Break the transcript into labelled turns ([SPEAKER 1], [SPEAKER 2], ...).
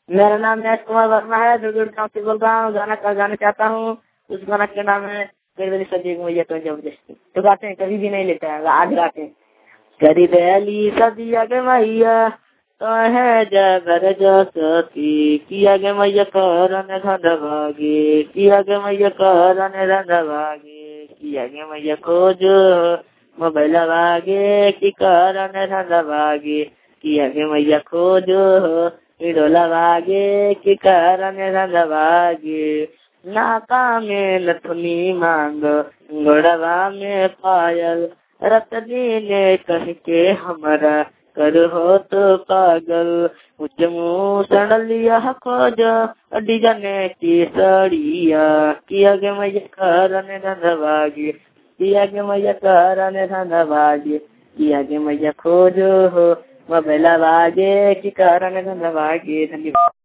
[SPEAKER 1] मेरा नाम नैश कुमार वर्मा है, दुर्गुड़ गाँव से बोल रहा हूँ। गाना का गाना चाहता हूँ। उस गाना का नाम है मेरी सदी मैया तो जबरदस्ती। तो गाते हैं, कभी भी नहीं लेते हैं, आज गाते हैं। करी दयाली सदिया के मैया तो है जबरदस्ती, किया के मैया करने धंध भागे, किया के मैया करने धंध भागे, किया के मैया खोज मोबाइल भागे की करने धंध भागे, किया के मैया खोज डोला भागे की करने धंध भागे। नाका में नथुनी मांग गोड़वा में पायल, रतनी ने कह के हमारा कर हो तो पागल, मुझ सड़लिया खोज डिजाने की सड़िया, किया के मैया करने धंधभागी, किया के मैया करने धंधभागी, किया के मैया खोजो हो मोबाइल भागे की करने धंधभागी। धन्यवाद।